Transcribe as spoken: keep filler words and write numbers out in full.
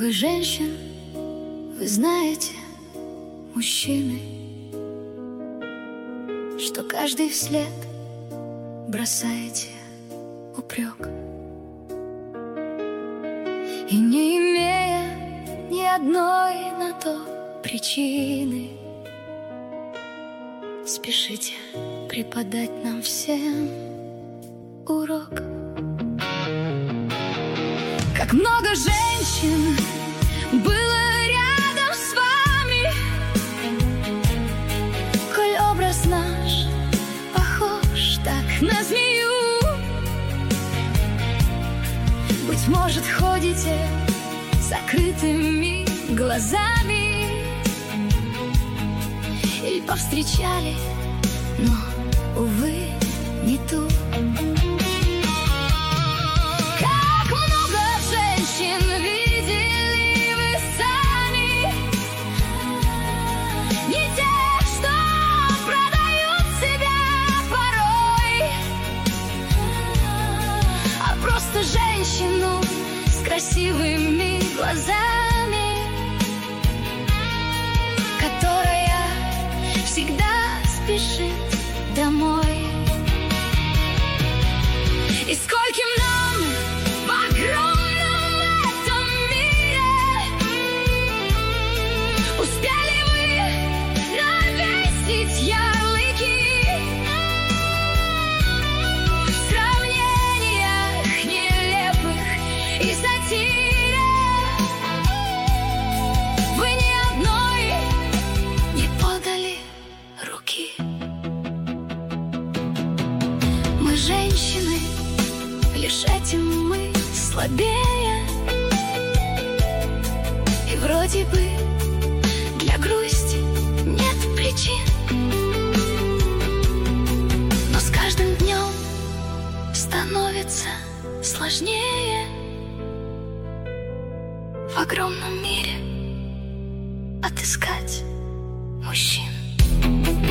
много женщин, вы знаете, мужчины, что каждый вслед бросаете упрек. И не имея ни одной на то причины, спешите преподать нам всем урок. Как много женщин было рядом с вами, коль образ наш похож так на змею. Быть может, ходите с закрытыми глазами или повстречали, но, увы, не ту. Женщину с красивыми глазами, которая всегда спешит домой. И скольким нам в огромном этом мире успели вы навесить ярлыки? И сатире вы ни одной не подали руки. Мы женщины, лишь этим мы слабее, и вроде бы для грусти нет причин, но с каждым днем становится сложнее в огромном мире отыскать мужчин.